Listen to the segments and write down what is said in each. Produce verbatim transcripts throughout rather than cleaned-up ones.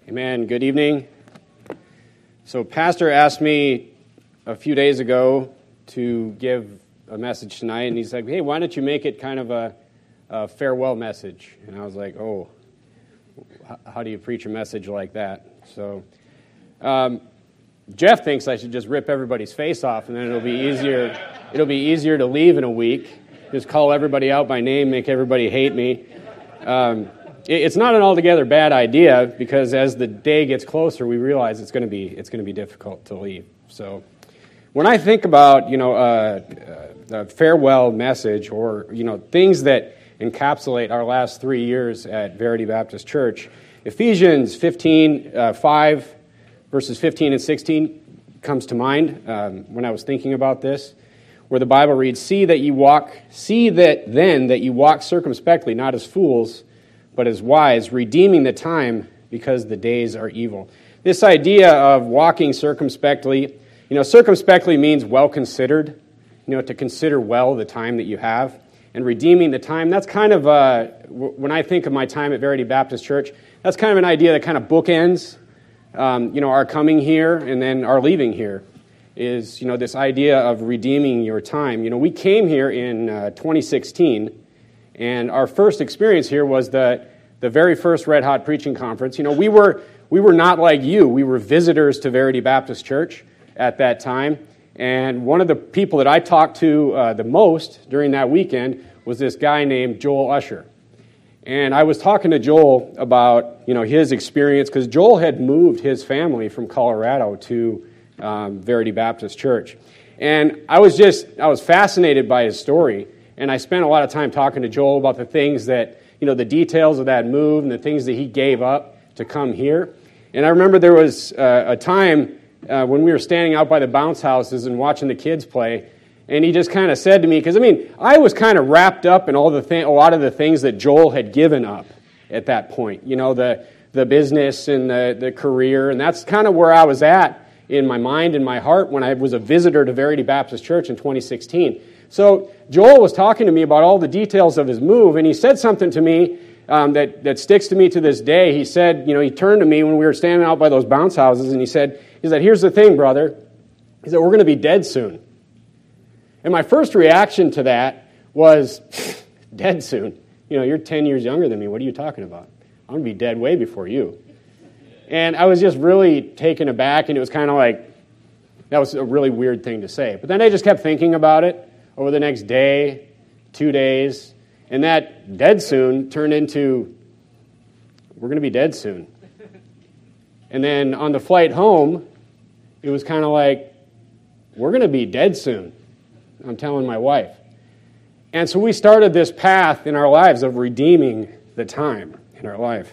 Amen. Good evening. So Pastor asked me a few days ago to give a message tonight, and he's like, hey, why don't you make it kind of a, a farewell message? And I was like, oh, how do you preach a message like that? So um, Jeff thinks I should just rip everybody's face off, and then it'll be easier. It'll be easier to leave in a week. Just call everybody out by name, make everybody hate me. Um, It's not an altogether bad idea, because as the day gets closer, we realize it's going to be it's going to be difficult to leave. So, when I think about you know uh, a farewell message, or you know things that encapsulate our last three years at Verity Baptist Church, Ephesians fifteen uh, five verses fifteen and sixteen comes to mind um, when I was thinking about this, where the Bible reads, "See that you walk, see that then that you walk circumspectly, not as fools, but as wise, redeeming the time, because the days are evil." This idea of walking circumspectly, you know, circumspectly means well considered, you know, to consider well the time that you have. And redeeming the time, that's kind of, uh, when I think of my time at Verity Baptist Church, that's kind of an idea that kind of bookends, um, you know, our coming here and then our leaving here, is, you know, this idea of redeeming your time. You know, we came here in uh, twenty sixteen, and our first experience here was the the very first Red Hot Preaching Conference. You know, we were we were not like you. We were visitors to Verity Baptist Church at that time. And one of the people that I talked to uh, the most during that weekend was this guy named Joel Usher. And I was talking to Joel about, you know, his experience, because Joel had moved his family from Colorado to um, Verity Baptist Church. And I was just, I was fascinated by his story. And I spent a lot of time talking to Joel about the things that, you know, the details of that move and the things that he gave up to come here. And I remember there was uh, a time uh, when we were standing out by the bounce houses and watching the kids play, and he just kind of said to me, because, I mean, I was kind of wrapped up in all the th- a lot of the things that Joel had given up at that point, you know, the, the business and the, the career, and that's kind of where I was at in my mind and my heart when I was a visitor to Verity Baptist Church in twenty sixteen. So Joel was talking to me about all the details of his move, and he said something to me um, that, that sticks to me to this day. He said, you know, he turned to me when we were standing out by those bounce houses, and he said, he said, here's the thing, brother. He said, we're going to be dead soon. And my first reaction to that was, dead soon? You know, you're ten years younger than me. What are you talking about? I'm going to be dead way before you. And I was just really taken aback, and it was kind of like, that was a really weird thing to say. But then I just kept thinking about it over the next day, two days, and that dead soon turned into, we're going to be dead soon. And then on the flight home, it was kind of like, we're going to be dead soon. I'm telling my wife. And so we started this path in our lives of redeeming the time in our life.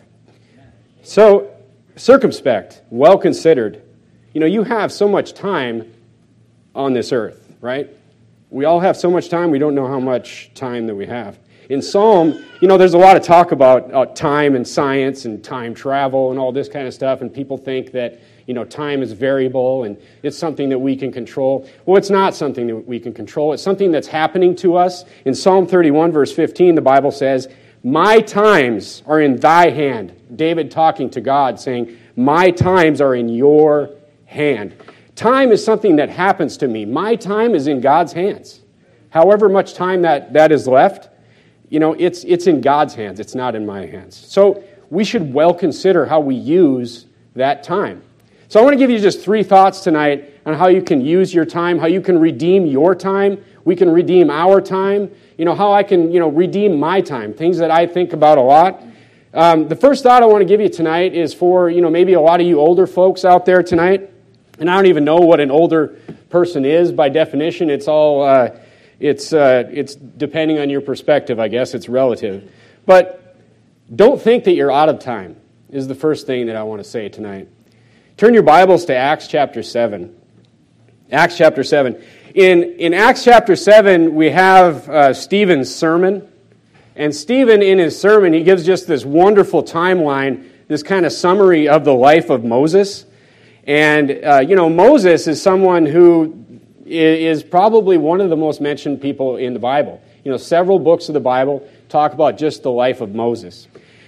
So, circumspect, well considered. You know, you have so much time on this earth, right? We all have so much time, we don't know how much time that we have. In Psalm, you know, there's a lot of talk about uh, time and science and time travel and all this kind of stuff, and people think that, you know, time is variable and it's something that we can control. Well, it's not something that we can control. It's something that's happening to us. In Psalm thirty-one, verse fifteen, the Bible says, "My times are in thy hand." David talking to God, saying, "My times are in your hand." Time is something that happens to me. My time is in God's hands. However much time that, that is left, you know, it's it's in God's hands. It's not in my hands. So we should well consider how we use that time. So I want to give you just three thoughts tonight on how you can use your time, how you can redeem your time. We can redeem our time. You know, how I can, you know, redeem my time, things that I think about a lot. Um, the first thought I want to give you tonight is for, you know, maybe a lot of you older folks out there tonight. And I don't even know what an older person is by definition. It's all, uh, it's uh, it's depending on your perspective, I guess. It's relative. But don't think that you're out of time is the first thing that I want to say tonight. Turn your Bibles to Acts chapter seven. Acts chapter seven. In, in Acts chapter seven, we have uh, Stephen's sermon. And Stephen, in his sermon, he gives just this wonderful timeline, this kind of summary of the life of Moses. And, uh, you know, Moses is someone who is probably one of the most mentioned people in the Bible. You know, several books of the Bible talk about just the life of Moses.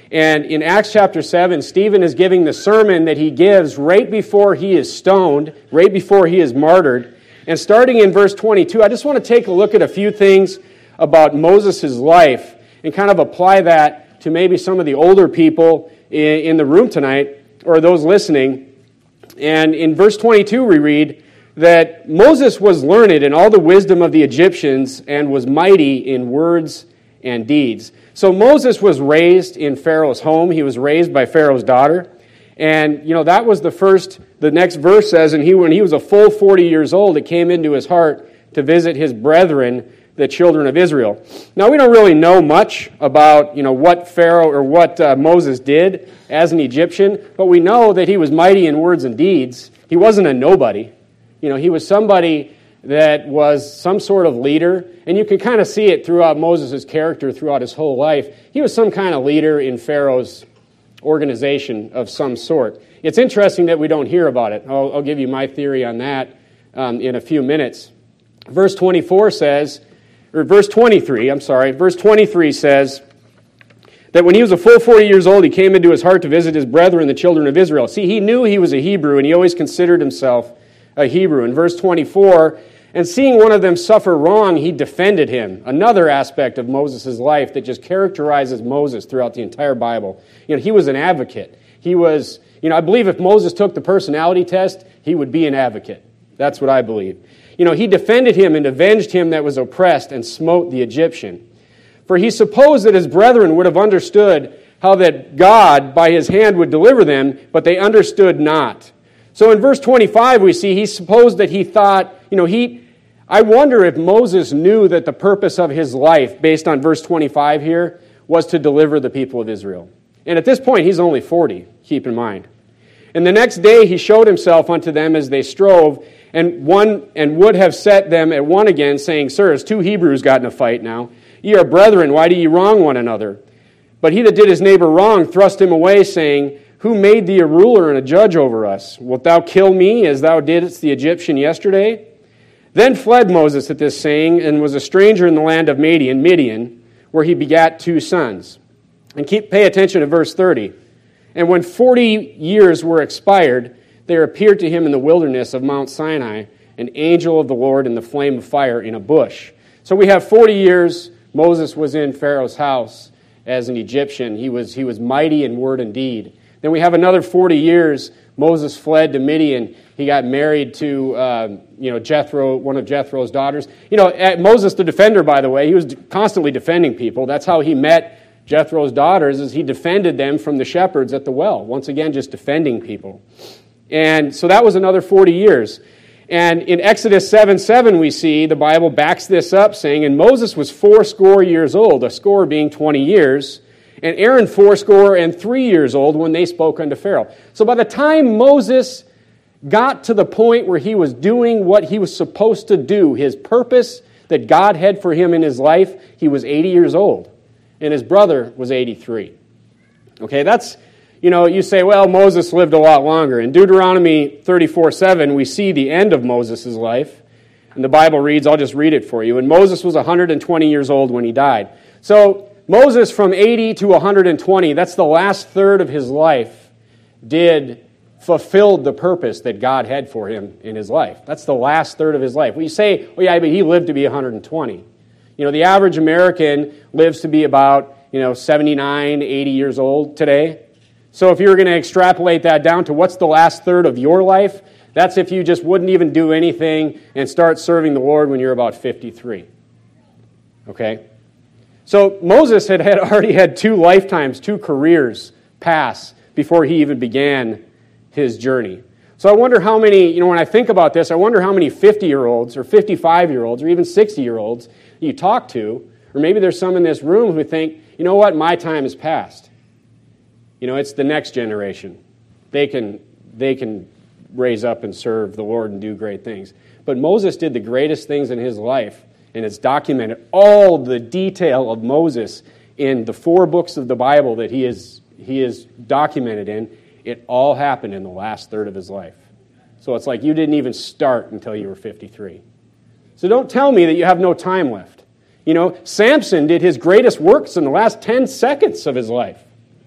And in Acts chapter seven, Stephen is giving the sermon that he gives right before he is stoned, right before he is martyred. And starting in verse twenty-two, I just want to take a look at a few things about Moses' life and kind of apply that to maybe some of the older people in the room tonight or those listening. And in verse twenty-two we read that Moses was learned in all the wisdom of the Egyptians and was mighty in words and deeds. So Moses was raised in Pharaoh's home. He was raised by Pharaoh's daughter. And, you know, that was the first, the next verse says, and he, when he was a full forty years old, it came into his heart to visit his brethren, the children of Israel. Now, we don't really know much about, you know, what Pharaoh or what uh, Moses did as an Egyptian, but we know that he was mighty in words and deeds. He wasn't a nobody. You know, he was somebody that was some sort of leader, and you can kind of see it throughout Moses' character throughout his whole life. He was some kind of leader in Pharaoh's organization of some sort. It's interesting that we don't hear about it. I'll, I'll give you my theory on that um, in a few minutes. Verse twenty-four says, or verse twenty-three, I'm sorry, verse twenty-three says that when he was a full forty years old, he came into his heart to visit his brethren, the children of Israel. See, he knew he was a Hebrew, and he always considered himself a Hebrew. In verse twenty-four, and seeing one of them suffer wrong, he defended him. Another aspect of Moses' life that just characterizes Moses throughout the entire Bible. You know, he was an advocate. He was, you know, I believe if Moses took the personality test, he would be an advocate. That's what I believe. You know, he defended him and avenged him that was oppressed and smote the Egyptian. For he supposed that his brethren would have understood how that God by his hand would deliver them, but they understood not. So in verse twenty-five we see he supposed that he thought, you know, he, I wonder if Moses knew that the purpose of his life, based on verse twenty-five here, was to deliver the people of Israel. And at this point, he's only forty, keep in mind. And the next day he showed himself unto them as they strove, and one and would have set them at one again, saying, Sirs, two Hebrews got in a fight now. Ye are brethren, why do ye wrong one another? But he that did his neighbor wrong thrust him away, saying, Who made thee a ruler and a judge over us? Wilt thou kill me as thou didst the Egyptian yesterday? Then fled Moses at this saying, and was a stranger in the land of Midian, Midian, where he begat two sons. And keep pay attention to verse thirty. And when forty years were expired, there appeared to him in the wilderness of Mount Sinai an angel of the Lord in the flame of fire in a bush. So we have forty years. Moses was in Pharaoh's house as an Egyptian. He was, he was mighty in word and deed. Then we have another forty years. Moses fled to Midian. He got married to, uh, you know, Jethro, one of Jethro's daughters. You know, Moses the defender, by the way, he was constantly defending people. That's how he met Jethro's daughters, is he defended them from the shepherds at the well. Once again, just defending people. And so that was another forty years. And in Exodus seven seven, we see the Bible backs this up, saying, And Moses was fourscore years old, a score being twenty years, and Aaron fourscore and three years old when they spoke unto Pharaoh. So by the time Moses got to the point where he was doing what he was supposed to do, his purpose that God had for him in his life, he was eighty years old. And his brother was eighty-three. Okay, that's, you know, you say, well, Moses lived a lot longer. In Deuteronomy thirty-four seven, we see the end of Moses' life. And the Bible reads, I'll just read it for you. And Moses was one hundred twenty years old when he died. So Moses from eighty to one hundred twenty, that's the last third of his life, did fulfilled the purpose that God had for him in his life. That's the last third of his life. Well, you say, oh yeah, but he lived to be one hundred twenty. You know, the average American lives to be about, you know, seventy-nine, eighty years old today. So if you were going to extrapolate that down to what's the last third of your life, that's if you just wouldn't even do anything and start serving the Lord when you're about fifty-three. Okay? So Moses had, had already had two lifetimes, two careers pass before he even began his journey. So I wonder how many, you know, when I think about this, I wonder how many fifty-year-olds or fifty-five-year-olds or even sixty-year-olds you talk to, or maybe there's some in this room who think, you know what, my time is past. You know, it's the next generation. They can, they can raise up and serve the Lord and do great things. But Moses did the greatest things in his life, and it's documented. All the detail of Moses in the four books of the Bible that he is, he is documented in, it all happened in the last third of his life. So it's like you didn't even start until you were fifty-three. So don't tell me that you have no time left. You know, Samson did his greatest works in the last ten seconds of his life.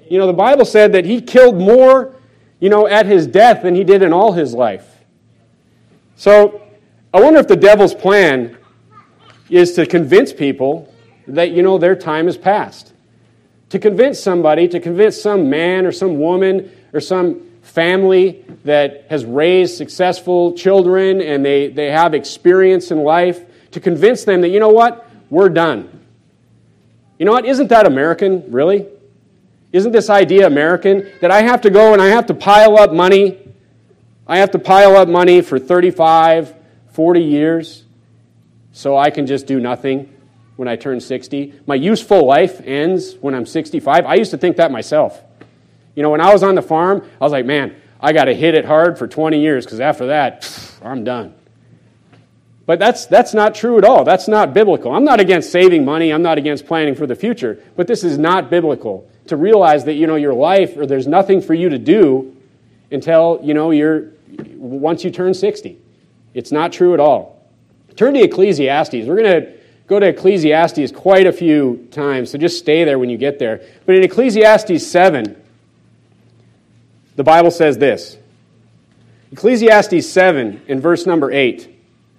You know, the Bible said that he killed more, you know, at his death than he did in all his life. So I wonder if the devil's plan is to convince people that, you know, their time is past. To convince somebody, to convince some man or some woman or some family that has raised successful children and they, they have experience in life, to convince them that, you know what, we're done. You know what, isn't that American, really? Isn't this idea American? That I have to go and I have to pile up money. I have to pile up money for thirty-five, forty years so I can just do nothing when I turn sixty. My useful life ends when I'm sixty-five. I used to think that myself. You know, when I was on the farm, I was like, man, I got to hit it hard for twenty years because after that, pff, I'm done. But that's that's not true at all. That's not biblical. I'm not against saving money. I'm not against planning for the future. But this is not biblical. To realize that, you know, your life, or there's nothing for you to do until, you know, you're, once you turn sixty. It's not true at all. Turn to Ecclesiastes. We're going to go to Ecclesiastes quite a few times, so just stay there when you get there. But in Ecclesiastes seven, the Bible says this. Ecclesiastes seven, in verse number eight.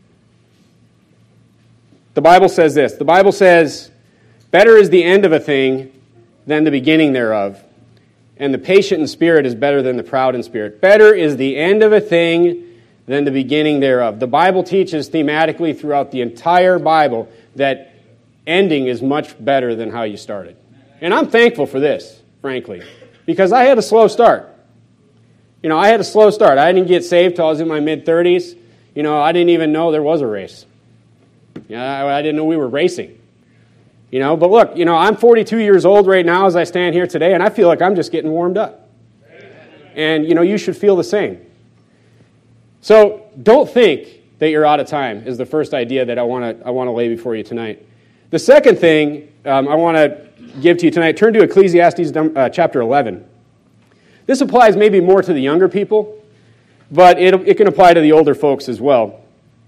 The Bible says this. The Bible says, better is the end of a thing than the beginning thereof, and the patient in spirit is better than the proud in spirit. Better is the end of a thing than the beginning thereof. The Bible teaches thematically throughout the entire Bible that ending is much better than how you started. And I'm thankful for this, frankly, because I had a slow start. You know, I had a slow start. I didn't get saved till I was in my mid-thirties. You know, I didn't even know there was a race. Yeah, I, I didn't know we were racing. You know, but look, you know, I'm forty-two years old right now as I stand here today, and I feel like I'm just getting warmed up. And, you know, you should feel the same. So don't think that you're out of time is the first idea that I want to I want to lay before you tonight. The second thing um, I want to give to you tonight, turn to Ecclesiastes uh, chapter eleven. This applies maybe more to the younger people, but it, it can apply to the older folks as well.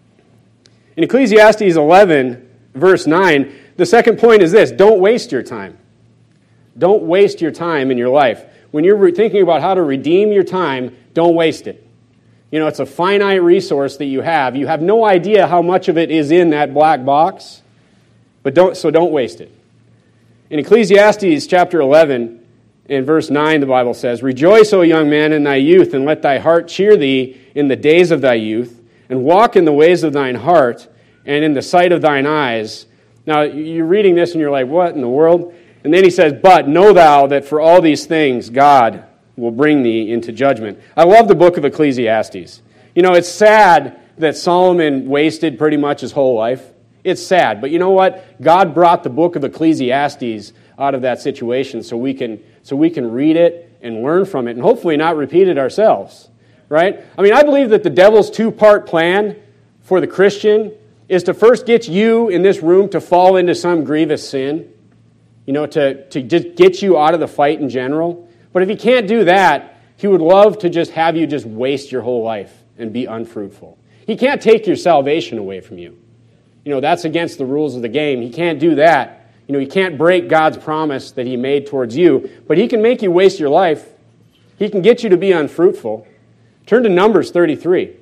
In Ecclesiastes eleven, verse nine, the second point is this: don't waste your time. Don't waste your time in your life. When you're re- thinking about how to redeem your time, don't waste it. You know, it's a finite resource that you have. You have no idea how much of it is in that black box, but don't so don't waste it. In Ecclesiastes chapter eleven, in verse nine, the Bible says, rejoice, O young man, in thy youth, and let thy heart cheer thee in the days of thy youth, and walk in the ways of thine heart, and in the sight of thine eyes. Now, you're reading this and you're like, what in the world? And then he says, but know thou that for all these things God will bring thee into judgment. I love the book of Ecclesiastes. You know, it's sad that Solomon wasted pretty much his whole life. It's sad, but you know what? God brought the book of Ecclesiastes out of that situation so we can so we can read it and learn from it and hopefully not repeat it ourselves, right? I mean, I believe that the devil's two-part plan for the Christian is to first get you in this room to fall into some grievous sin, you know, to, to just get you out of the fight in general. But if he can't do that, he would love to just have you just waste your whole life and be unfruitful. He can't take your salvation away from you. You know, that's against the rules of the game. He can't do that. You know, he can't break God's promise that he made towards you, but he can make you waste your life. He can get you to be unfruitful. Turn to Numbers thirty-three.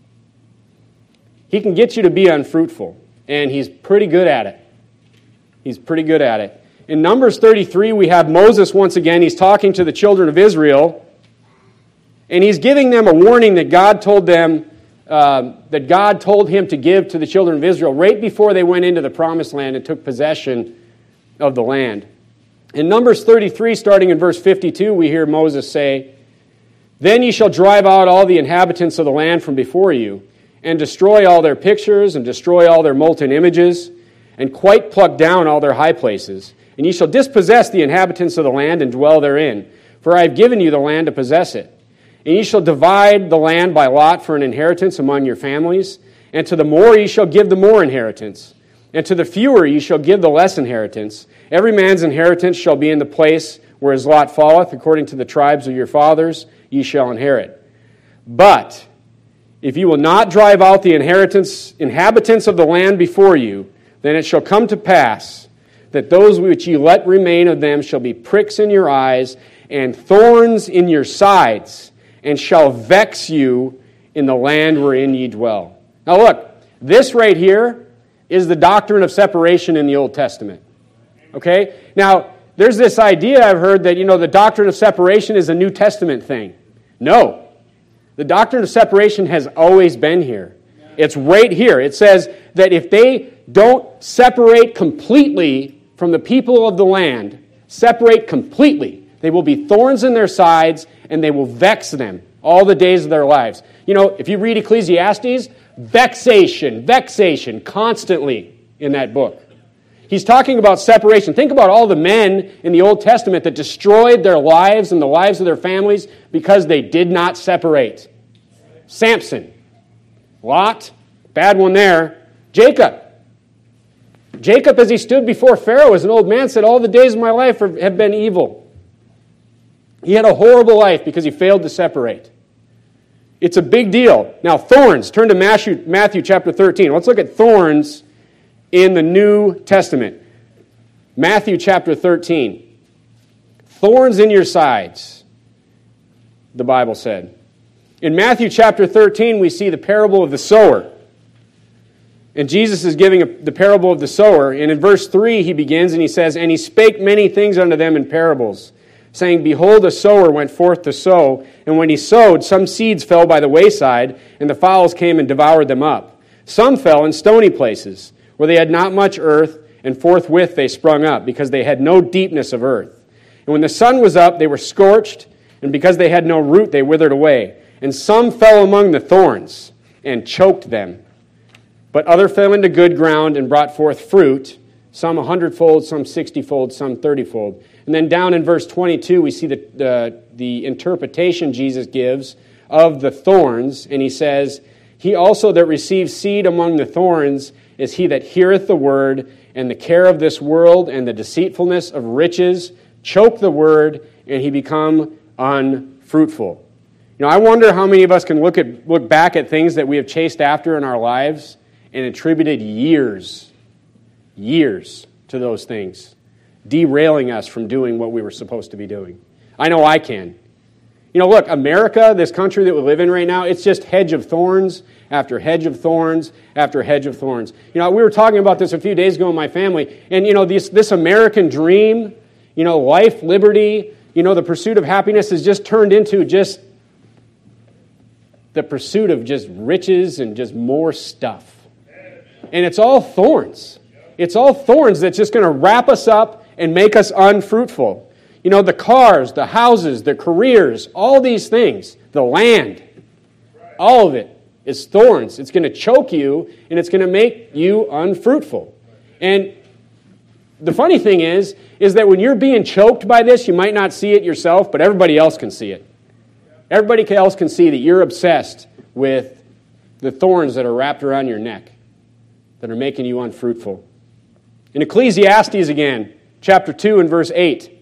He can get you to be unfruitful, and he's pretty good at it. He's pretty good at it. In Numbers thirty-three, we have Moses once again. He's talking to the children of Israel, and he's giving them a warning that God told them, uh, that God told him to give to the children of Israel right before they went into the promised land and took possession of the land. In Numbers thirty-three, starting in verse fifty-two, we hear Moses say, then ye shall drive out all the inhabitants of the land from before you, and destroy all their pictures, and destroy all their molten images, and quite pluck down all their high places. And ye shall dispossess the inhabitants of the land, and dwell therein. For I have given you the land to possess it. And ye shall divide the land by lot for an inheritance among your families. And to the more ye shall give the more inheritance. And to the fewer ye shall give the less inheritance. Every man's inheritance shall be in the place where his lot falleth, according to the tribes of your fathers ye shall inherit. But if you will not drive out the inheritance, inhabitants of the land before you, then it shall come to pass that those which ye let remain of them shall be pricks in your eyes, and thorns in your sides, and shall vex you in the land wherein ye dwell. Now look, this right here is the doctrine of separation in the Old Testament. Okay? Now, there's this idea I've heard that, you know, the doctrine of separation is a New Testament thing. No. The doctrine of separation has always been here. It's right here. It says that if they don't separate completely from the people of the land, separate completely, they will be thorns in their sides and they will vex them all the days of their lives. You know, if you read Ecclesiastes, vexation, vexation, constantly in that book. He's talking about separation. Think about all the men in the Old Testament that destroyed their lives and the lives of their families because they did not separate. Samson, Lot, bad one there. Jacob. Jacob, as he stood before Pharaoh as an old man, said, all the days of my life have been evil. He had a horrible life because he failed to separate. It's a big deal. Now, thorns. Turn to Matthew, Matthew chapter thirteen. Let's look at thorns in the New Testament. Matthew chapter thirteen. Thorns in your sides, the Bible said. In Matthew chapter thirteen, we see the parable of the sower. And Jesus is giving a, the parable of the sower. And in verse three, he begins and he says, and he spake many things unto them in parables, saying, behold, a sower went forth to sow. And when he sowed, some seeds fell by the wayside, and the fowls came and devoured them up. Some fell in stony places, where they had not much earth, and forthwith they sprung up, because they had no deepness of earth. And when the sun was up, they were scorched, and because they had no root, they withered away. And some fell among the thorns, and choked them. But other fell into good ground, and brought forth fruit, some a hundredfold, some sixtyfold, some thirtyfold. And then down in verse twenty-two, we see the, the, the interpretation Jesus gives of the thorns, and he says, he also that receives seed among the thorns is he that heareth the word, and the care of this world and the deceitfulness of riches choke the word, and he become unfruitful. You know, I wonder how many of us can look at look back at things that we have chased after in our lives and attributed years, years to those things, derailing us from doing what we were supposed to be doing. I know I can. You know, look, America, this country that we live in right now, it's just hedge of thorns after hedge of thorns after hedge of thorns. You know, we were talking about this a few days ago in my family, and, you know, this, this American dream, you know, life, liberty, you know, the pursuit of happiness has just turned into just the pursuit of just riches and just more stuff. And it's all thorns. It's all thorns that's just going to wrap us up and make us unfruitful. You know, the cars, the houses, the careers, all these things, the land, all of it is thorns. It's going to choke you, and it's going to make you unfruitful. And the funny thing is, is that when you're being choked by this, you might not see it yourself, but everybody else can see it. Everybody else can see that you're obsessed with the thorns that are wrapped around your neck, that are making you unfruitful. In Ecclesiastes again, chapter two and verse eight,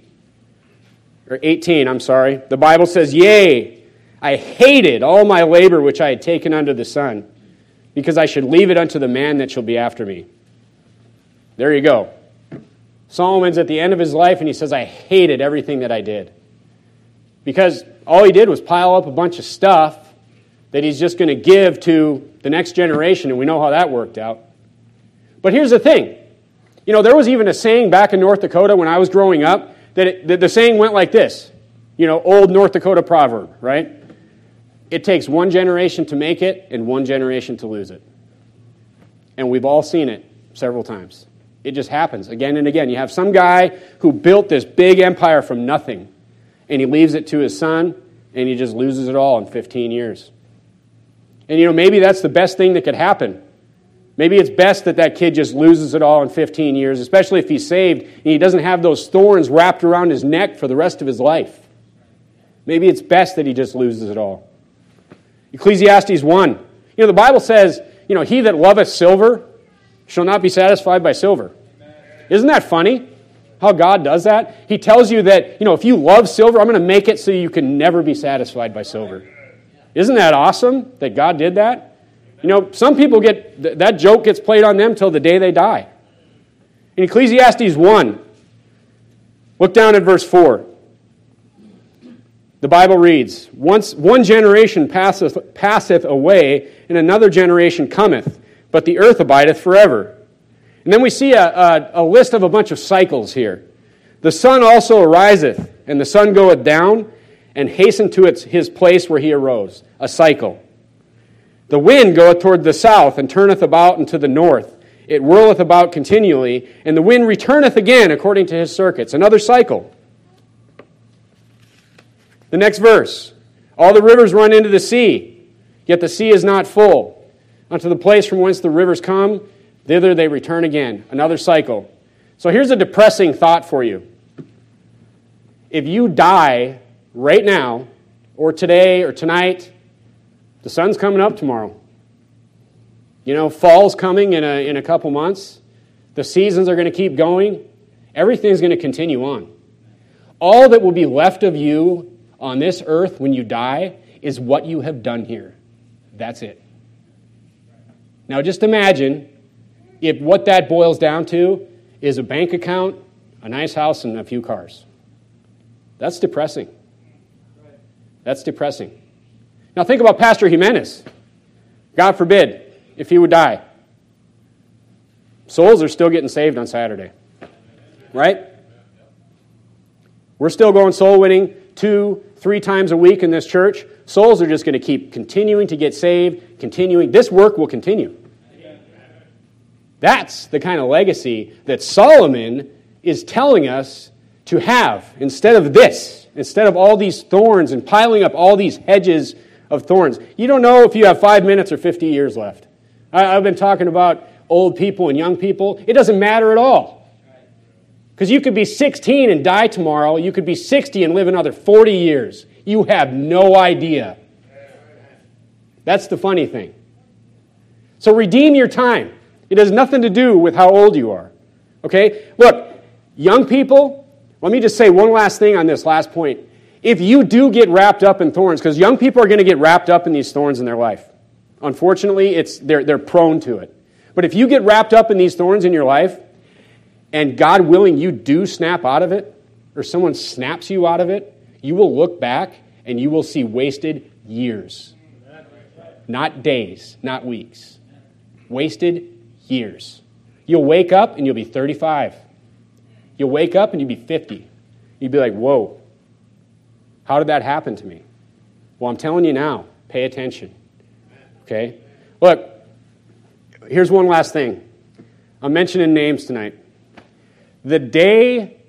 or eighteen, I'm sorry, the Bible says, yea, I hated all my labor which I had taken under the sun, because I should leave it unto the man that shall be after me. There you go. Solomon's at the end of his life, and he says, I hated everything that I did. Because all he did was pile up a bunch of stuff that he's just going to give to the next generation, and we know how that worked out. But here's the thing. You know, there was even a saying back in North Dakota when I was growing up, that, it, that the saying went like this. You know, old North Dakota proverb, right? It takes one generation to make it and one generation to lose it. And we've all seen it several times. It just happens again and again. You have some guy who built this big empire from nothing, and he leaves it to his son, and he just loses it all in fifteen years. And, you know, maybe that's the best thing that could happen. Maybe it's best that that kid just loses it all in fifteen years, especially if he's saved and he doesn't have those thorns wrapped around his neck for the rest of his life. Maybe it's best that he just loses it all. Ecclesiastes one. You know, the Bible says, you know, he that loveth silver shall not be satisfied by silver. Isn't that funny? How God does that? He tells you that, you know, if you love silver, I'm going to make it so you can never be satisfied by silver. Isn't that awesome that God did that? You know, some people get, that joke gets played on them till the day they die. In Ecclesiastes one, look down at verse four. The Bible reads, Once one generation passeth, passeth away, and another generation cometh, but the earth abideth forever. And then we see a, a, a list of a bunch of cycles here. The sun also ariseth, and the sun goeth down, and hasten to its, his place where he arose. A cycle. The wind goeth toward the south, and turneth about unto the north. It whirleth about continually, and the wind returneth again according to his circuits. Another cycle. The next verse. All the rivers run into the sea, yet the sea is not full. Unto the place from whence the rivers come, thither they return again. Another cycle. So here's a depressing thought for you. If you die right now, or today, or tonight, the sun's coming up tomorrow. You know, fall's coming in a, in a couple months. The seasons are going to keep going. Everything's going to continue on. All that will be left of you on this earth when you die is what you have done here. That's it. Now just imagine if what that boils down to is a bank account, a nice house, and a few cars. That's depressing. That's depressing. Now think about Pastor Jimenez. God forbid, if he would die. Souls are still getting saved on Saturday. Right? We're still going soul winning two, three times a week in this church. Souls are just going to keep continuing to get saved, continuing. This work will continue. That's the kind of legacy that Solomon is telling us to have instead of this, instead of all these thorns and piling up all these hedges of thorns. You don't know if you have five minutes or fifty years left. I, I've been talking about old people and young people. It doesn't matter at all. Because you could be sixteen and die tomorrow. You could be sixty and live another forty years. You have no idea. That's the funny thing. So redeem your time. It has nothing to do with how old you are. Okay? Look, young people, let me just say one last thing on this last point. If you do get wrapped up in thorns, because young people are going to get wrapped up in these thorns in their life. Unfortunately, it's they're, they're prone to it. But if you get wrapped up in these thorns in your life, and God willing, you do snap out of it, or someone snaps you out of it, you will look back and you will see wasted years. Not days, not weeks. Wasted years. You'll wake up and you'll be thirty-five. You'll wake up and you'll be fifty. You'll be like, whoa, how did that happen to me? Well, I'm telling you now, pay attention. Okay? Look, here's one last thing. I'm mentioning names tonight. The day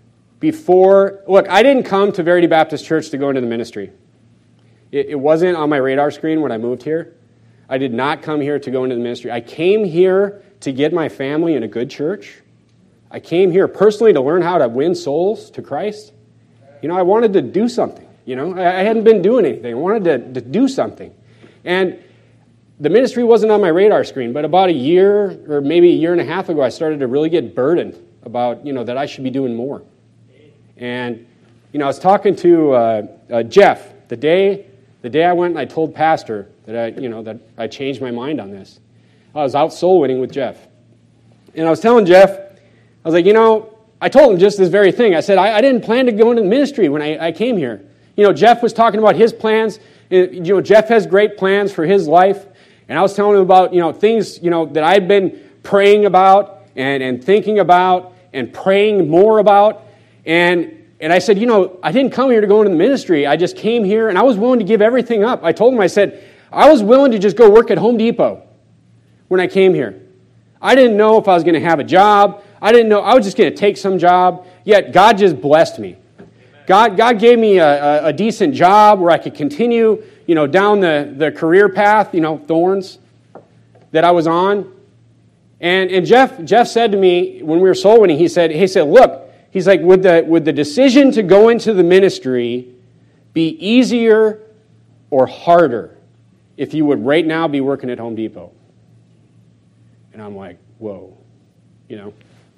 before, look, I didn't come to Verity Baptist Church to go into the ministry. It, it wasn't on my radar screen when I moved here. I did not come here to go into the ministry. I came here to get my family in a good church. I came here personally to learn how to win souls to Christ. You know, I wanted to do something. You know, I, I hadn't been doing anything. I wanted to, to do something. And the ministry wasn't on my radar screen, but about a year or maybe a year and a half ago, I started to really get burdened about, you know, that I should be doing more. And, you know, I was talking to uh, uh, Jeff the day the day I went and I told Pastor that I, you know, that I changed my mind on this. I was out soul winning with Jeff. And I was telling Jeff, I was like, you know, I told him just this very thing. I said, I, I didn't plan to go into the ministry when I, I came here. You know, Jeff was talking about his plans. You know, Jeff has great plans for his life. And I was telling him about, you know, things, you know, that I've been praying about and, and thinking about and praying more about. And and I said, you know, I didn't come here to go into the ministry. I just came here and I was willing to give everything up. I told him, I said, I was willing to just go work at Home Depot when I came here. I didn't know if I was going to have a job. I didn't know. I was just going to take some job. Yet God just blessed me. God, God gave me a, a, a decent job where I could continue, you know, down the, the career path, you know, thorns that I was on. And and Jeff Jeff said to me when we were soul winning, he said, he said, look, he's like, would the would the decision to go into the ministry be easier or harder if you would right now be working at Home Depot? And I'm like, whoa, you know.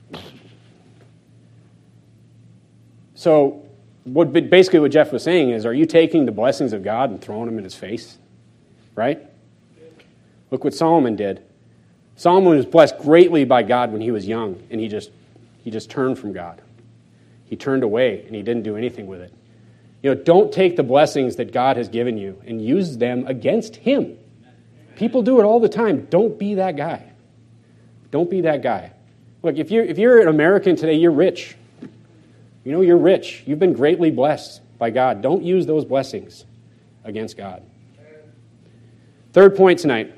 So what basically what Jeff was saying is, are you taking the blessings of God and throwing them in his face? Right? Look what Solomon did. Solomon was blessed greatly by God when he was young, and he just he just turned from God. He turned away, and he didn't do anything with it. You know, don't take the blessings that God has given you and use them against Him. People do it all the time. Don't be that guy. Don't be that guy. Look, if you're, if you're an American today, you're rich. You know, you're rich. You've been greatly blessed by God. Don't use those blessings against God. Third point tonight.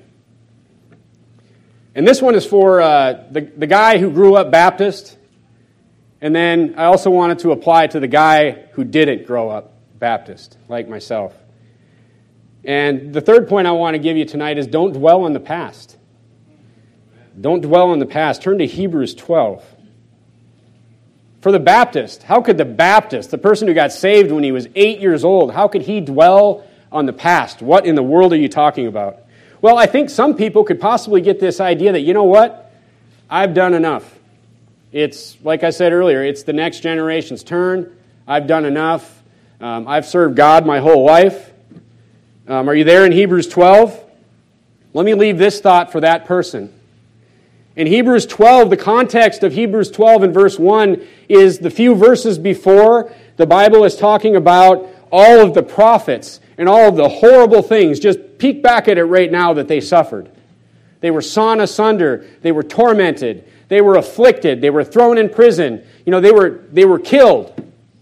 And this one is for uh, the, the guy who grew up Baptist. And then I also wanted to apply to the guy who didn't grow up Baptist, like myself. And the third point I want to give you tonight is don't dwell on the past. Don't dwell on the past. Turn to Hebrews twelve. For the Baptist, how could the Baptist, the person who got saved when he was eight years old, how could he dwell on the past? What in the world are you talking about? Well, I think some people could possibly get this idea that, you know what? I've done enough. It's, like I said earlier, it's the next generation's turn. I've done enough. Um, I've served God my whole life. Um, are you there in Hebrews twelve? Let me leave this thought for that person. In Hebrews twelve, the context of Hebrews twelve and verse one is the few verses before. The Bible is talking about all of the prophets and all of the horrible things. Just peek back at it right now that they suffered. They were sawn asunder. They were tormented. They were afflicted. They were thrown in prison. You know, they were, they were killed.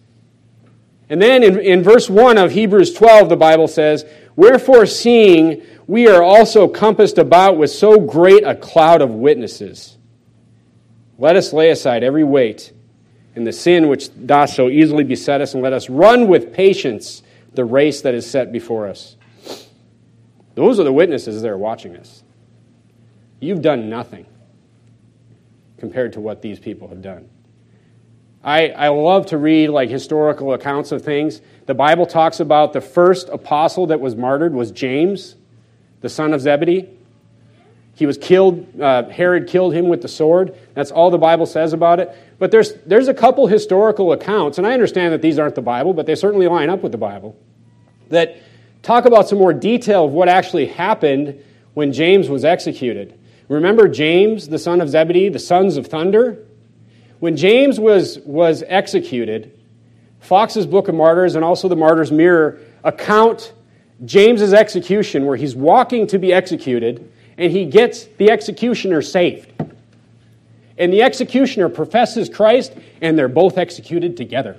And then in, in verse one of Hebrews twelve, the Bible says, "Wherefore, seeing we are also compassed about with so great a cloud of witnesses, let us lay aside every weight and the sin which doth so easily beset us, and let us run with patience the race that is set before us." Those are the witnesses that are watching us. You've done nothing compared to what these people have done. I, I love to read like historical accounts of things. The Bible talks about the first apostle that was martyred was James, the son of Zebedee. He was killed, uh, Herod killed him with the sword. That's all the Bible says about it. But there's there's a couple historical accounts, and I understand that these aren't the Bible, but they certainly line up with the Bible, that talk about some more detail of what actually happened when James was executed. Remember James, the son of Zebedee, the sons of thunder? When James was, was executed, Fox's Book of Martyrs and also the Martyr's Mirror account James's execution, where he's walking to be executed, and he gets the executioner saved. And the executioner professes Christ, and they're both executed together.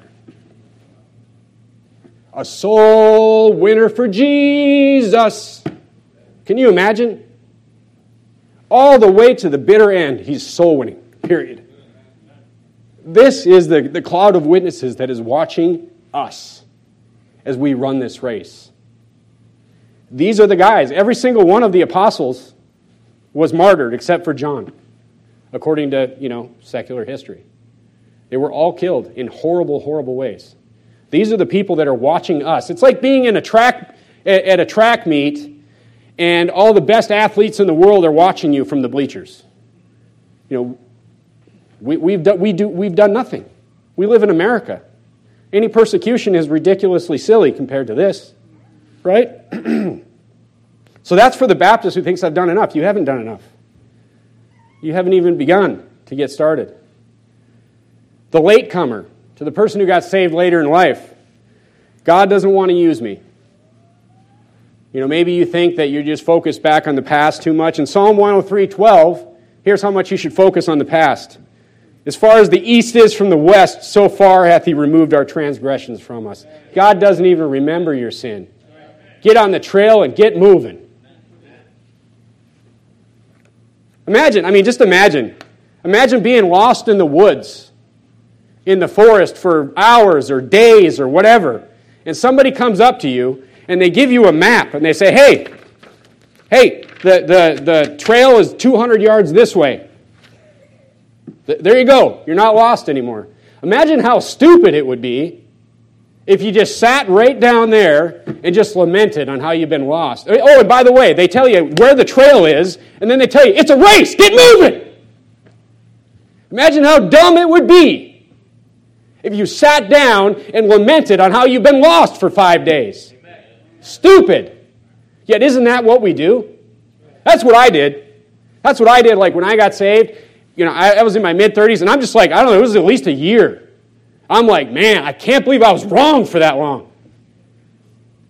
A soul winner for Jesus. Can you imagine? All the way to the bitter end, he's soul winning, period. This is the, the cloud of witnesses that is watching us as we run this race. These are the guys. Every single one of the apostles was martyred except for John, according to, you know, secular history. They were all killed in horrible, horrible ways. These are the people that are watching us. It's like being in a track at a track meet, and all the best athletes in the world are watching you from the bleachers. You know, we, we've done, we do we've done nothing. We live in America. Any persecution is ridiculously silly compared to this, right? So that's for the Baptist who thinks I've done enough. You haven't done enough. You haven't even begun to get started. The latecomer, to the person who got saved later in life, God doesn't want to use me. You know, maybe you think that you're just focused back on the past too much. In Psalm one oh three twelve, here's how much you should focus on the past. As far as the east is from the west, so far hath he removed our transgressions from us. God doesn't even remember your sin. Get on the trail and get moving. Imagine, I mean, just imagine. Imagine being lost in the woods, in the forest for hours or days or whatever, and somebody comes up to you and they give you a map and they say, hey, hey, the, the, the trail is two hundred yards this way. There you go. You're not lost anymore. Imagine how stupid it would be if you just sat right down there and just lamented on how you've been lost. Oh, and by the way, they tell you where the trail is, and then they tell you, it's a race, get moving! Imagine how dumb it would be if you sat down and lamented on how you've been lost for five days. Stupid. Yet isn't that what we do? That's what I did. That's what I did, like when I got saved. You know, I, I was in my mid-thirties, and I'm just like, I don't know, it was at least a year. I'm like, man, I can't believe I was wrong for that long.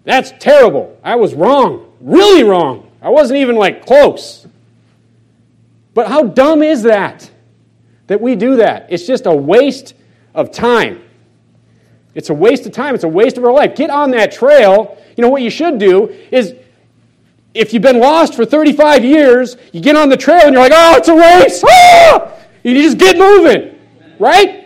That's terrible. I was wrong. Really wrong. I wasn't even like close. But how dumb is that? That we do that. It's just a waste of time. It's a waste of time. It's a waste of our life. Get on that trail. You know, what you should do is, if you've been lost for thirty-five years, you get on the trail and you're like, oh, it's a race. Ah! You just get moving. Right?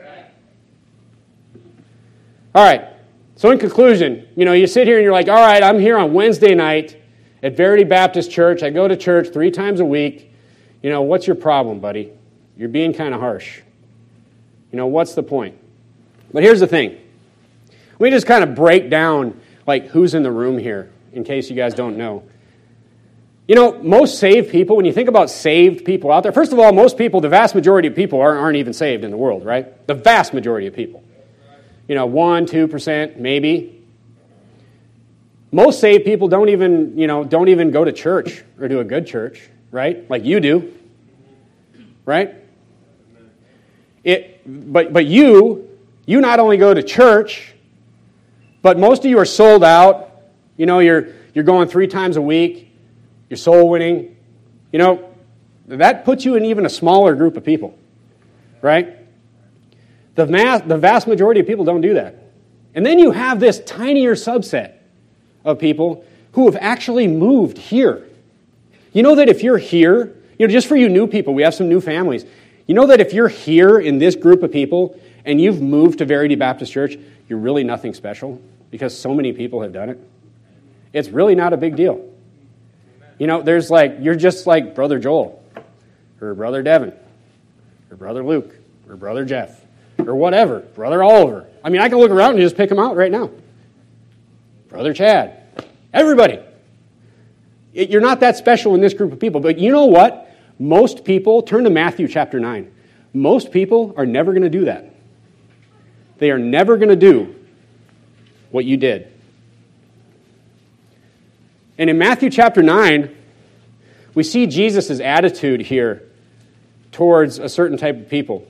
All right. So in conclusion, you know, you sit here and you're like, all right, I'm here on Wednesday night at Verity Baptist Church. I go to church three times a week. You know, what's your problem, buddy? You're being kind of harsh. You know, what's the point? But here's the thing. Let me just kind of break down, like, who's in the room here, in case you guys don't know. You know, most saved people, when you think about saved people out there, first of all, most people, the vast majority of people aren't, aren't even saved in the world, right? The vast majority of people. You know, one, two percent, maybe. Most saved people don't even, you know, don't even go to church or to a good church, right? Like you do, right? It, but but you, you not only go to church, but most of you are sold out. You know, you're you're going three times a week. You're soul winning. You know, that puts you in even a smaller group of people, right? The mass, the vast majority of people don't do that. And then you have this tinier subset of people who have actually moved here. You know that if you're here, you know, just for you new people, we have some new families. You know that if you're here in this group of people and you've moved to Verity Baptist Church, you're really nothing special because so many people have done it. It's really not a big deal. You know, there's like, you're just like Brother Joel or Brother Devin or Brother Luke or Brother Jeff. Or whatever, Brother Oliver. I mean, I can look around and just pick them out right now. Brother Chad. Everybody. It, you're not that special in this group of people. But you know what? Most people, turn to Matthew chapter nine. Most people are never going to do that. They are never going to do what you did. And in Matthew chapter nine, we see Jesus' attitude here towards a certain type of people.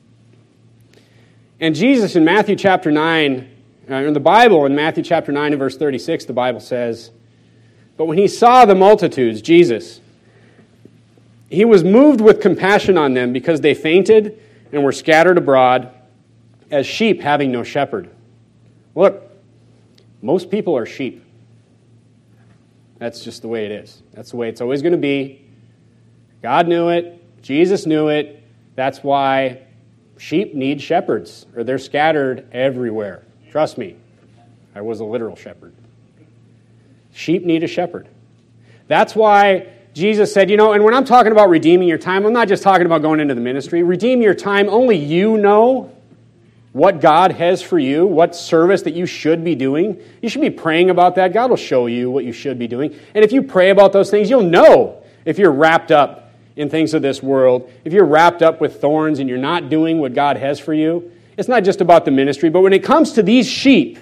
And Jesus in Matthew chapter nine, uh, in the Bible, in Matthew chapter nine and verse thirty-six, the Bible says, "But when he saw the multitudes," Jesus, "he was moved with compassion on them because they fainted and were scattered abroad as sheep having no shepherd." Look, most people are sheep. That's just the way it is. That's the way it's always going to be. God knew it. Jesus knew it. That's why sheep need shepherds, or they're scattered everywhere. Trust me, I was a literal shepherd. Sheep need a shepherd. That's why Jesus said, you know, and when I'm talking about redeeming your time, I'm not just talking about going into the ministry. Redeem your time. Only you know what God has for you, what service that you should be doing. You should be praying about that. God will show you what you should be doing. And if you pray about those things, you'll know if you're wrapped up in things of this world, if you're wrapped up with thorns and you're not doing what God has for you. It's not just about the ministry, but when it comes to these sheep,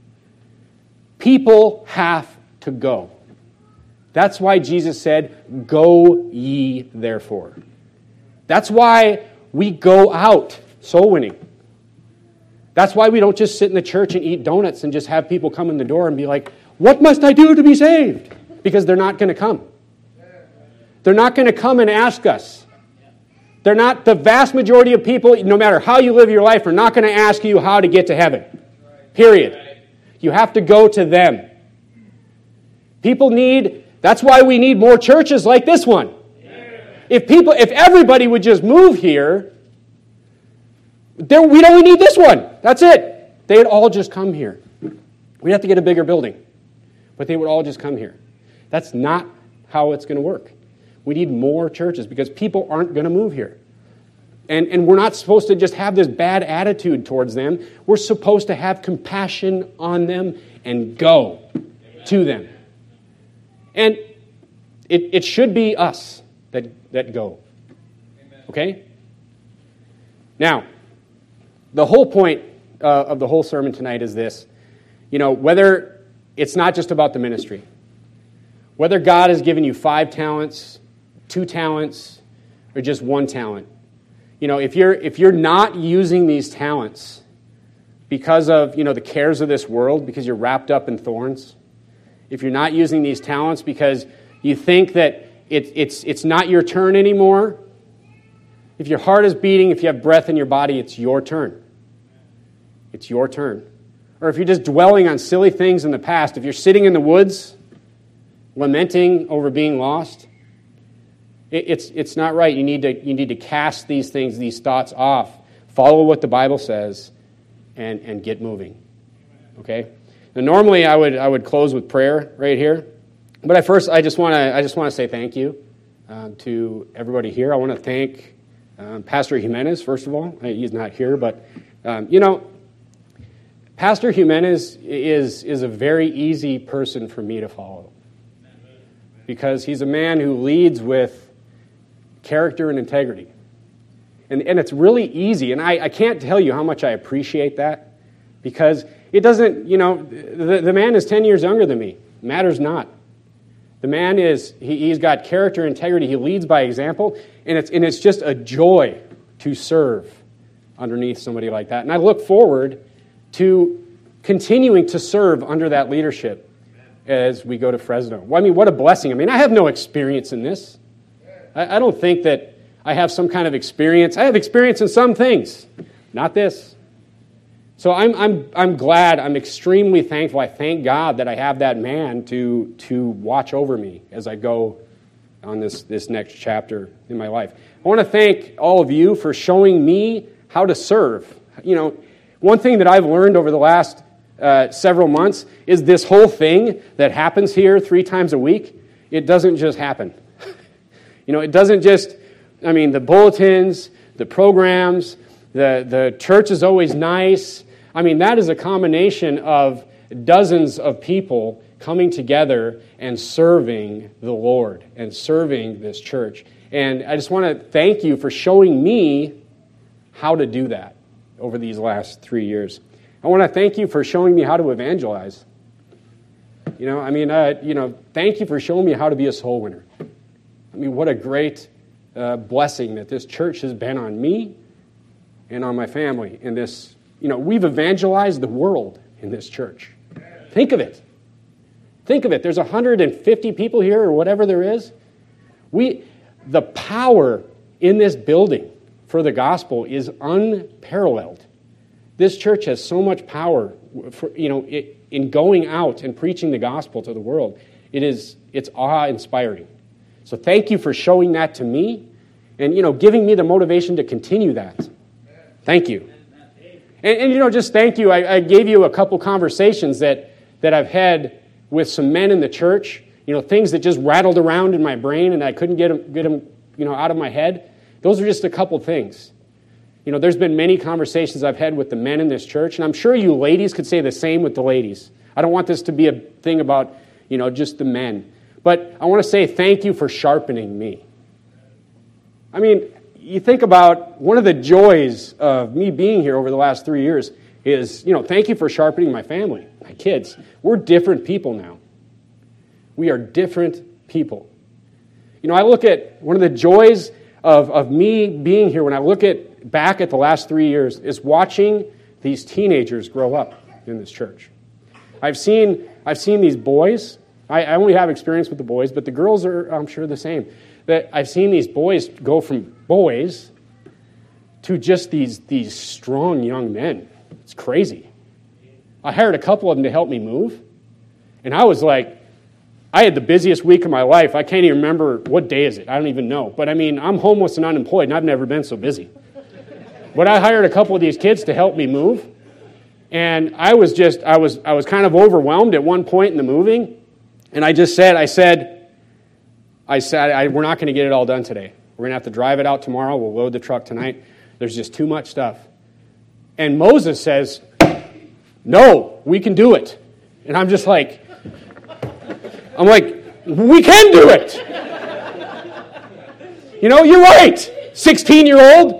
people have to go. That's why Jesus said, "Go ye therefore." That's why we go out soul winning. That's why we don't just sit in the church and eat donuts and just have people come in the door and be like, "What must I do to be saved?" Because they're not going to come. They're not going to come and ask us. They're not, the vast majority of people, no matter how you live your life, are not going to ask you how to get to heaven. Period. You have to go to them. People need, that's why we need more churches like this one. If people, if everybody would just move here, there, we'd only need this one. That's it. They'd all just come here. We'd have to get a bigger building. But they would all just come here. That's not how it's going to work. We need more churches because people aren't going to move here. And, and we're not supposed to just have this bad attitude towards them. We're supposed to have compassion on them and go to them. And it, it should be us that, that go. Okay? Now, the whole point uh, of the whole sermon tonight is this. You know, whether it's not just about the ministry. Whether God has given you five talents, two talents, or just one talent. You know, if you're if you're not using these talents because of, you know, the cares of this world, because you're wrapped up in thorns, if you're not using these talents because you think that it, it's, it's not your turn anymore, if your heart is beating, if you have breath in your body, it's your turn. It's your turn. Or if you're just dwelling on silly things in the past, if you're sitting in the woods lamenting over being lost, it, it's, it's not right. You need to, you need to cast these things, these thoughts off. Follow what the Bible says and, and get moving. Okay? Now, normally I would I would close with prayer right here. But I first I just want to I just want to say thank you um, to everybody here. I want to thank um, Pastor Jimenez, first of all. He's not here, but um, you know, Pastor Jimenez is is a very easy person for me to follow because he's a man who leads with character and integrity. And, and it's really easy, and I, I can't tell you how much I appreciate that because it doesn't, you know, the, the man is ten years younger than me. Matters not. The man is, he, he's got character and integrity. He leads by example, and it's, and it's just a joy to serve underneath somebody like that. And I look forward to continuing to serve under that leadership as we go to Fresno. Well, I mean, what a blessing. I mean, I have no experience in this. I, I don't think that I have some kind of experience. I have experience in some things, not this. So I'm I'm I'm glad. I'm extremely thankful. I thank God that I have that man to to watch over me as I go on this this next chapter in my life. I want to thank all of you for showing me how to serve. You know, one thing that I've learned over the last uh, several months is this whole thing that happens here three times a week. It doesn't just happen. You know, it doesn't just. I mean, the bulletins, the programs, the the church is always nice. I mean, that is a combination of dozens of people coming together and serving the Lord and serving this church. And I just want to thank you for showing me how to do that over these last three years. I want to thank you for showing me how to evangelize. You know, I mean, uh, you know, thank you for showing me how to be a soul winner. I mean, what a great uh, blessing that this church has been on me and on my family in this. You know, we've evangelized the world in this church. Think of it. Think of it. There's one hundred fifty people here or whatever there is. We, the power in this building for the gospel is unparalleled. This church has so much power for, you know, it, in going out and preaching the gospel to the world. It is, it's awe-inspiring. So thank you for showing that to me and, you know, giving me the motivation to continue that. Thank you. And, and, you know, just thank you. I, I gave you a couple conversations that, that I've had with some men in the church, you know, things that just rattled around in my brain and I couldn't get them, get them, you know, out of my head. Those are just a couple things. You know, there's been many conversations I've had with the men in this church, and I'm sure you ladies could say the same with the ladies. I don't want this to be a thing about, you know, just the men. But I want to say thank you for sharpening me. I mean, you think about one of the joys of me being here over the last three years is, you know, thank you for sharpening my family, my kids. We're different people now. We are different people. You know, I look at one of the joys of, of me being here when I look at back at the last three years is watching these teenagers grow up in this church. I've seen I've seen these boys. I, I only have experience with the boys, but the girls are, I'm sure, the same. That I've seen these boys go from boys to just these, these strong young men. It's crazy. I hired a couple of them to help me move, and I was like, I had the busiest week of my life. I can't even remember what day is it. I don't even know. But I mean, I'm homeless and unemployed, and I've never been so busy. But I hired a couple of these kids to help me move, and I was just, I was, I was kind of overwhelmed at one point in the moving, and I just said, I said, I said, I, we're not going to get it all done today. We're going to have to drive it out tomorrow. We'll load the truck tonight. There's just too much stuff. And Moses says, no, we can do it. And I'm just like, I'm like, we can do it. You know, you're right, sixteen-year-old.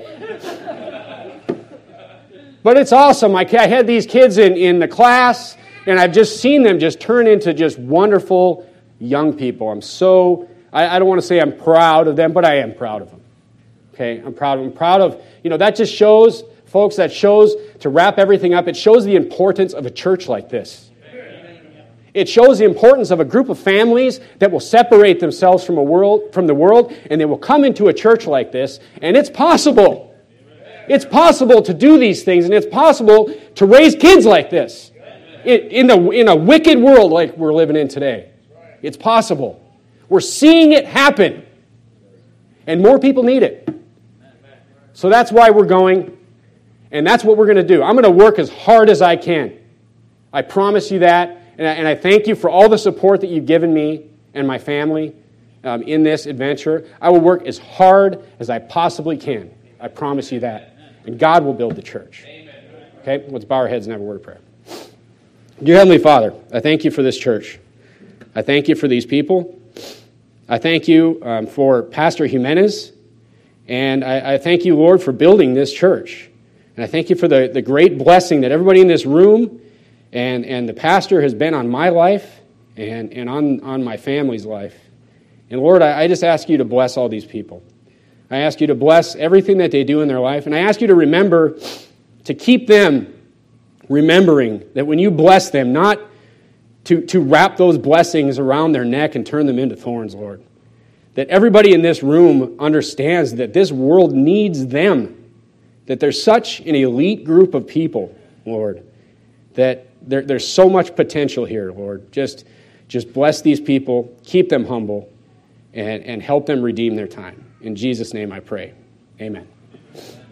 But it's awesome. I, I had these kids in, in the class, and I've just seen them just turn into just wonderful young people. I'm so... I don't want to say I'm proud of them, but I am proud of them. Okay, I'm proud of them. I'm proud of, you know, that just shows Folks, that shows, to wrap everything up, it shows the importance of a church like this. It shows the importance of a group of families that will separate themselves from a world, from the world, and they will come into a church like this, and it's possible. It's possible to do these things, and it's possible to raise kids like this in, the, in a wicked world like we're living in today. It's possible. We're seeing it happen, and more people need it. So that's why we're going, and that's what we're going to do. I'm going to work as hard as I can. I promise you that. And I, and I thank you for all the support that you've given me and my family um, in this adventure. I will work as hard as I possibly can. I promise you that. And God will build the church. Okay, let's bow our heads and have a word of prayer. Dear Heavenly Father, I thank you for this church. I thank you for these people. I thank you um, for Pastor Jimenez. And I, I thank you, Lord, for building this church. And I thank you for the, the great blessing that everybody in this room And and the pastor has been on my life and, and on, on my family's life. And Lord, I, I just ask you to bless all these people. I ask you to bless everything that they do in their life. And I ask you to remember, to keep them remembering that when you bless them, not to, to wrap those blessings around their neck and turn them into thorns, Lord. That everybody in this room understands that this world needs them. That there's such an elite group of people, Lord, that There, there's so much potential here, Lord. Just, just bless these people, keep them humble, and, and help them redeem their time. In Jesus' name I pray. Amen.